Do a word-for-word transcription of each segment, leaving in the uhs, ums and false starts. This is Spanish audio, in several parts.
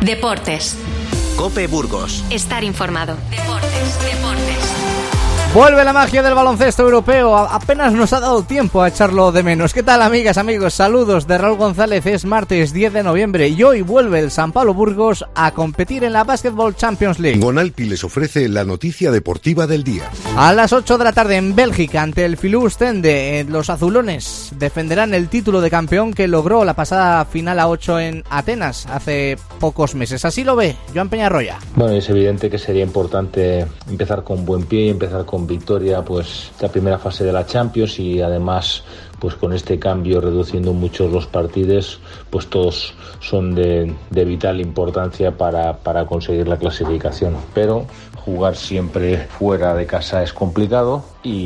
Deportes. COPE Burgos. Estar informado. Deportes, deportes. Vuelve la magia del baloncesto europeo. A- apenas nos ha dado tiempo a echarlo de menos. ¿Qué tal, amigas, amigos? Saludos de Raúl González. Es martes diez de noviembre y hoy vuelve el San Pablo Burgos a competir en la Basketball Champions League. Gonalpi les ofrece la noticia deportiva del día. A las ocho de la tarde en Bélgica, ante el Filou Stende, los azulones defenderán el título de campeón que logró la pasada final a ocho en Atenas hace pocos meses. Así lo ve Joan Peñarroya. Bueno, es evidente que sería importante empezar con buen pie y empezar con victoria, pues la primera fase de la Champions, y además pues con este cambio reduciendo mucho los partidos, pues todos son de, de vital importancia para, para conseguir la clasificación. Pero jugar siempre fuera de casa es complicado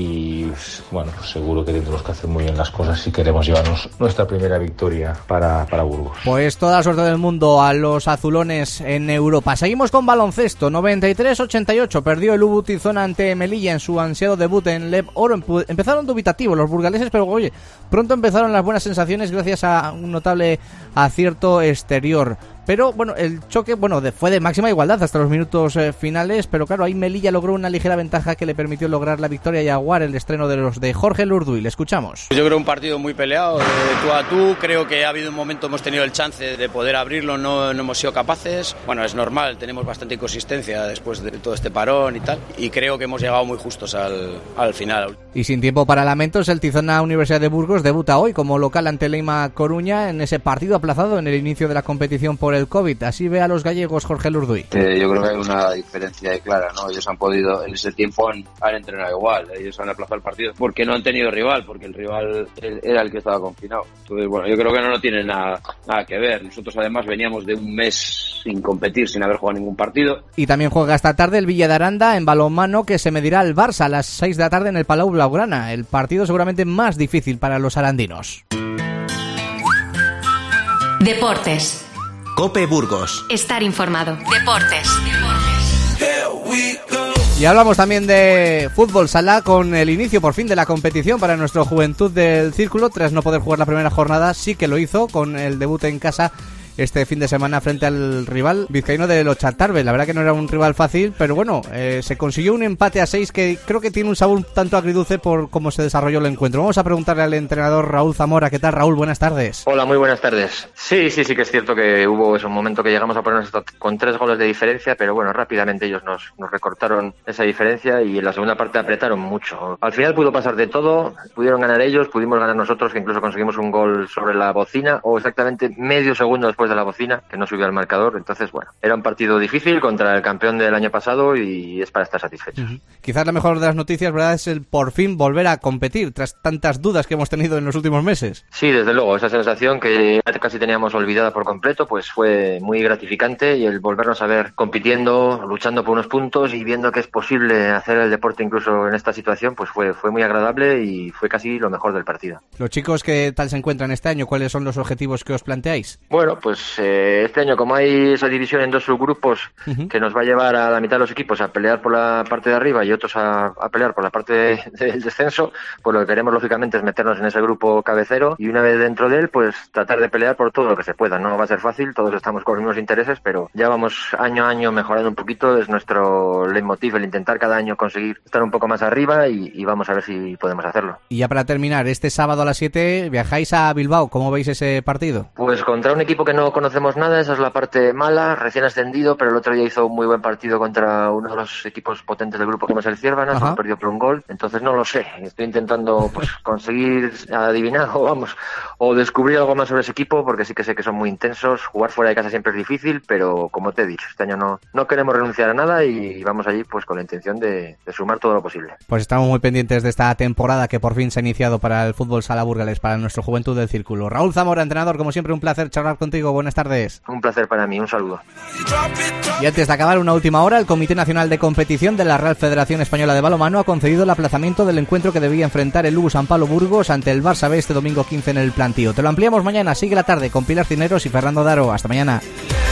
y bueno, seguro que tendremos que hacer muy bien las cosas si queremos llevarnos nuestra primera victoria para, para Burgos. Pues toda la suerte del mundo a los azulones en Europa. Seguimos con baloncesto. noventa y tres ochenta y ocho perdió el U B U Tizona ante Melilla en su ansiado debut en Lev Oro. Empezaron dubitativos los burgaleses, pero oye, pronto empezaron las buenas sensaciones gracias a un notable acierto exterior. Pero bueno, el choque bueno fue de máxima igualdad hasta los minutos eh, finales, pero claro, ahí Melilla logró una ligera ventaja que le permitió lograr la victoria y aguar el estreno de los de Jorge Lurduy. Le escuchamos. Yo creo un partido muy peleado, de tú a tú. Creo que ha habido un momento, hemos tenido el chance de poder abrirlo, no, no hemos sido capaces. Bueno, es normal, tenemos bastante inconsistencia después de todo este parón y tal, y creo que hemos llegado muy justos al, al final. Y sin tiempo para lamentos, el Tizona Universidad de Burgos debuta hoy como local ante Leima Coruña en ese partido aplazado en el inicio de la competición por el COVID. Así ve a los gallegos Jorge Lurduy. Eh, yo creo que hay una diferencia clara, ¿no? Ellos han podido, en ese tiempo han, han entrenado igual, ellos han aplazado el partido porque no han tenido rival, porque el rival era el que estaba confinado. Entonces, bueno, yo creo que no, no tiene nada, nada que ver. Nosotros además veníamos de un mes sin competir, sin haber jugado ningún partido. Y también juega esta tarde el Villa de Aranda en balonmano, que se medirá al Barça a las seis de la tarde en el Palau Blaugrana. El partido seguramente más difícil para los arandinos. Deportes. COPE Burgos. Estar informado. Deportes. Y hablamos también de fútbol sala con el inicio por fin de la competición para nuestra Juventud del Círculo. Tras no poder jugar la primera jornada, sí que lo hizo con el debut en casa este fin de semana frente al rival vizcaíno de los Chatarbe. La verdad que no era un rival fácil, pero bueno, eh, se consiguió un empate a seis que creo que tiene un sabor un tanto agridulce por cómo se desarrolló el encuentro. Vamos a preguntarle al entrenador Raúl Zamora. ¿Qué tal, Raúl? Buenas tardes. Hola, muy buenas tardes. Sí, sí, sí que es cierto que hubo ese momento que llegamos a ponernos con tres goles de diferencia, pero bueno, rápidamente ellos nos, nos recortaron esa diferencia y en la segunda parte apretaron mucho. Al final pudo pasar de todo, pudieron ganar ellos, pudimos ganar nosotros, que incluso conseguimos un gol sobre la bocina, o exactamente medio segundo después de la bocina, que no subió al marcador. Entonces, bueno, era un partido difícil contra el campeón del año pasado y es para estar satisfechos. Uh-huh. Quizás la mejor de las noticias, ¿verdad?, es el por fin volver a competir tras tantas dudas que hemos tenido en los últimos meses. Sí, desde luego, esa sensación que casi teníamos olvidada por completo, pues fue muy gratificante, y el volvernos a ver compitiendo, luchando por unos puntos y viendo que es posible hacer el deporte incluso en esta situación, pues fue, fue muy agradable y fue casi lo mejor del partido. Los chicos, ¿qué tal se encuentran este año? ¿Cuáles son los objetivos que os planteáis? Bueno, pues eh, este año, como hay esa división en dos subgrupos, uh-huh, que nos va a llevar a la mitad de los equipos a pelear por la parte de arriba y otros a, a pelear por la parte de, de, del descenso, pues lo que queremos lógicamente es meternos en ese grupo cabecero y una vez dentro de él, pues tratar de pelear por todo lo que se pueda. No va a ser fácil, todos estamos con los mismos intereses, pero ya vamos año a año mejorando un poquito. Es nuestro leitmotiv el intentar cada año conseguir estar un poco más arriba y, y vamos a ver si podemos hacerlo. Y ya para terminar, este sábado a las siete viajáis a Bilbao. ¿Cómo veis ese partido? Pues contra un equipo que no conocemos nada, esa es la parte mala, recién ascendido, pero el otro día hizo un muy buen partido contra uno de los equipos potentes del grupo, como es el Ciervana, solo perdió por un gol. Entonces no lo sé, estoy intentando pues conseguir adivinar o vamos o descubrir algo más sobre ese equipo, porque sí que sé que son muy intensos. Jugar fuera de casa siempre es difícil, pero como te he dicho, este año no, no queremos renunciar a nada y vamos allí pues con la intención de, de sumar todo lo posible. Pues estamos muy pendientes de esta temporada que por fin se ha iniciado para el fútbol sala burgalés, para nuestra Juventud del Círculo. Raúl Zamora, entrenador, como siempre un placer charlar contigo. Buenas tardes. Un placer para mí, un saludo. Y antes de acabar, una última hora, el Comité Nacional de Competición de la Real Federación Española de Balonmano ha concedido el aplazamiento del encuentro que debía enfrentar el U B U San Pablo Burgos ante el Barça B este domingo quince en el Plantío. Te lo ampliamos mañana, sigue la tarde con Pilar Cineros y Fernando Daro. Hasta mañana.